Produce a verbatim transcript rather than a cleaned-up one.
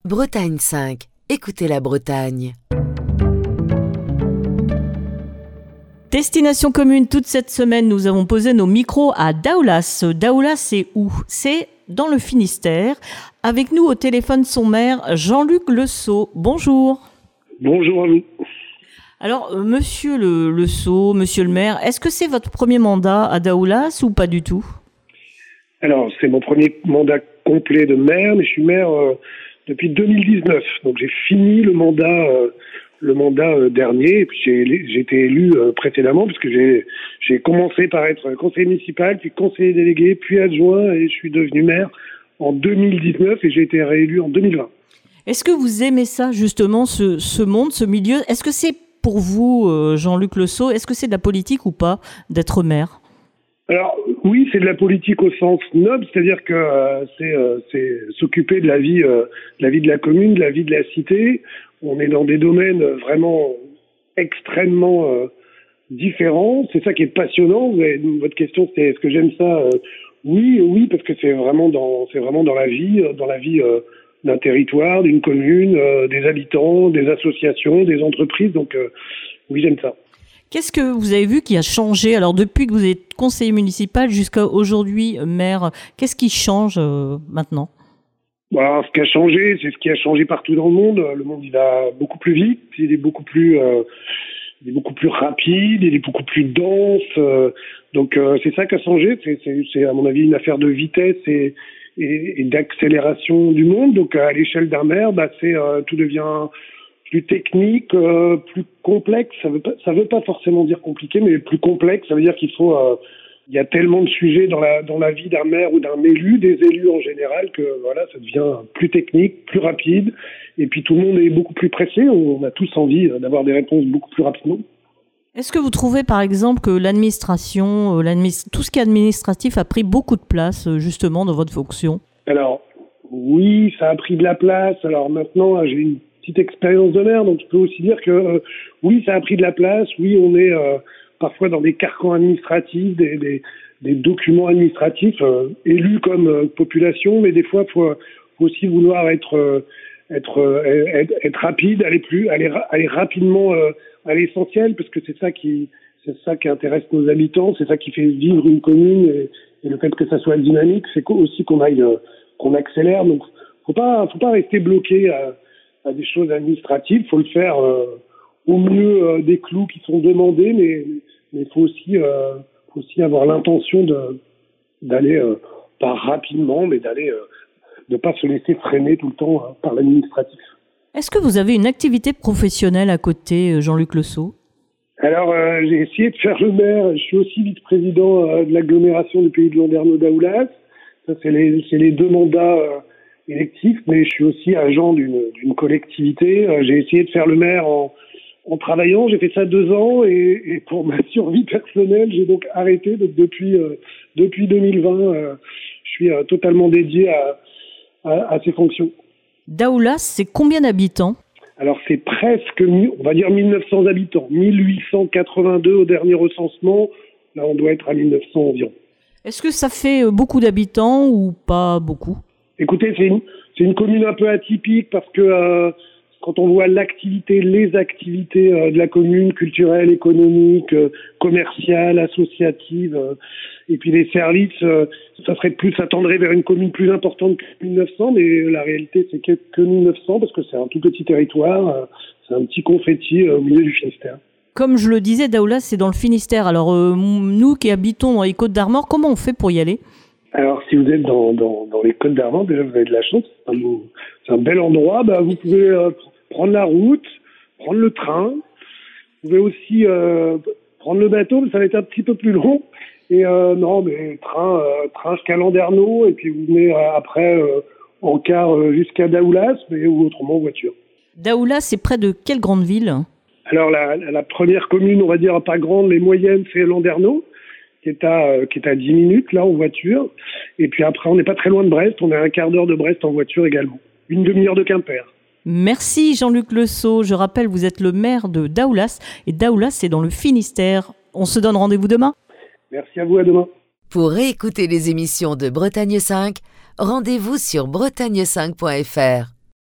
Bretagne cinq. Écoutez la Bretagne. Destination commune, toute cette semaine, nous avons posé nos micros à Daoulas. Daoulas, c'est où ? C'est dans le Finistère. Avec nous au téléphone son maire, Jean-Luc Lesseau. Bonjour. Bonjour à vous. Alors, euh, monsieur le, Lesseau, monsieur le maire, est-ce que c'est votre premier mandat à Daoulas ou pas du tout ? Alors, c'est mon premier mandat complet de maire, mais je suis maire euh, depuis deux mille dix-neuf. Donc, j'ai fini le mandat euh, le mandat euh, dernier, et puis j'ai, j'ai été élu euh, précédemment, puisque j'ai, j'ai commencé par être conseiller municipal, puis conseiller délégué, puis adjoint, et je suis devenu maire en deux mille dix-neuf, et j'ai été réélu en deux mille vingt. Est-ce que vous aimez ça, justement, ce, ce monde, ce milieu ? Est-ce que c'est pour vous, euh, Jean-Luc Lesseau, est-ce que c'est de la politique ou pas, d'être maire ? Alors oui, c'est de la politique au sens noble, c'est-à-dire que euh, c'est, euh, c'est s'occuper de la vie, euh, de la vie de la commune, de la vie de la cité. On est dans des domaines vraiment extrêmement euh, différents. C'est ça qui est passionnant. Vous avez, votre question, c'est est-ce que j'aime ça ? euh, Oui, oui, parce que c'est vraiment dans, c'est vraiment dans la vie, dans la vie euh, d'un territoire, d'une commune, euh, des habitants, des associations, des entreprises. Donc euh, oui, j'aime ça. Qu'est-ce que vous avez vu qui a changé ? Alors, depuis que vous êtes conseiller municipal jusqu'à aujourd'hui maire, qu'est-ce qui change euh, maintenant ? Bon, ce qui a changé, c'est ce qui a changé partout dans le monde. Le monde, il va beaucoup plus vite, il est beaucoup plus, euh, il est beaucoup plus rapide, il est beaucoup plus dense. Euh, donc, euh, c'est ça qui a changé. C'est, c'est, c'est, à mon avis, une affaire de vitesse et, et, et d'accélération du monde. Donc, à l'échelle d'un maire, bah, c'est euh, tout devient plus technique, euh, plus complexe. Ça veut pas, ça veut pas forcément dire compliqué, mais plus complexe. Ça veut dire qu'il faut, euh, il y a tellement de sujets dans la dans la vie d'un maire ou d'un élu, des élus en général, que voilà, ça devient plus technique, plus rapide. Et puis tout le monde est beaucoup plus pressé. On a tous envie d'avoir des réponses beaucoup plus rapidement. Est-ce que vous trouvez, par exemple, que l'administration, l'administ... tout ce qui est administratif a pris beaucoup de place, justement, dans votre fonction ? Alors, oui, ça a pris de la place. Alors maintenant, j'ai une petite expérience de maire, donc je peux aussi dire que euh, oui, ça a pris de la place. Oui, on est euh, parfois dans des carcans administratifs, des, des, des documents administratifs euh, élus comme euh, population, mais des fois, il faut, faut aussi vouloir être, euh, être, euh, être, être rapide, aller plus, aller, aller rapidement euh, à l'essentiel, parce que c'est ça qui, c'est ça qui intéresse nos habitants, c'est ça qui fait vivre une commune, et, et le fait que ça soit dynamique, c'est aussi qu'on aille, euh, qu'on accélère. Donc, faut pas, faut pas rester bloqué à à des choses administratives, faut le faire euh, au mieux euh, des clous qui sont demandés, mais mais faut aussi euh, faut aussi avoir l'intention de d'aller euh, pas rapidement, mais d'aller euh, de pas se laisser freiner tout le temps hein, par l'administratif. Est-ce que vous avez une activité professionnelle à côté, Jean-Luc Lesseau ? Alors euh, j'ai essayé de faire le maire. Je suis aussi vice-président euh, de l'agglomération du Pays de Landerneau-Daoulas. Ça c'est les c'est les deux mandats. Euh, électif, mais je suis aussi agent d'une, d'une collectivité. Euh, j'ai essayé de faire le maire en, en travaillant. J'ai fait ça deux ans et, et pour ma survie personnelle, j'ai donc arrêté. Donc depuis euh, depuis deux mille vingt, euh, je suis euh, totalement dédié à, à, à ces fonctions. Daoulas, c'est combien d'habitants ? Alors c'est presque, on va dire mille neuf cents habitants, mille huit cent quatre-vingt-deux au dernier recensement. Là, on doit être à mille neuf cents environ. Est-ce que ça fait beaucoup d'habitants ou pas beaucoup ? Écoutez, c'est une, c'est une commune un peu atypique parce que euh, quand on voit l'activité, les activités euh, de la commune, culturelles, économiques, euh, commerciales, associatives, euh, et puis les services, euh, ça serait plus, ça tendrait vers une commune plus importante que mille neuf cents, mais la réalité c'est que, que mille neuf cents parce que c'est un tout petit territoire, euh, c'est un petit confetti euh, au milieu du Finistère. Comme je le disais, Daoulas, c'est dans le Finistère. Alors euh, nous qui habitons dans les Côtes-d'Armor, comment on fait pour y aller ? Alors, si vous êtes dans, dans, dans les Côtes d'Armor, déjà, vous avez de la chance. C'est un, beau, c'est un bel endroit. Bah, vous pouvez euh, prendre la route, prendre le train. Vous pouvez aussi euh, prendre le bateau, mais ça va être un petit peu plus long. Et euh, non, mais train, euh, train jusqu'à Landerneau, et puis vous venez euh, après euh, en car euh, jusqu'à Daoulas, mais ou autrement en voiture. Daoulas, c'est près de quelle grande ville ? Alors, la, la première commune, on va dire pas grande, mais moyenne, c'est Landerneau, qui est à euh, qui est à dix minutes là en voiture, et puis après on n'est pas très loin de Brest, on est à un quart d'heure de Brest en voiture également, une demi-heure de Quimper. Merci Jean-Luc Lesseau, je rappelle vous êtes le maire de Daoulas et Daoulas c'est dans le Finistère. On se donne rendez-vous demain. Merci à vous, à demain. Pour réécouter les émissions de Bretagne cinq, rendez-vous sur bretagne cinq point f r.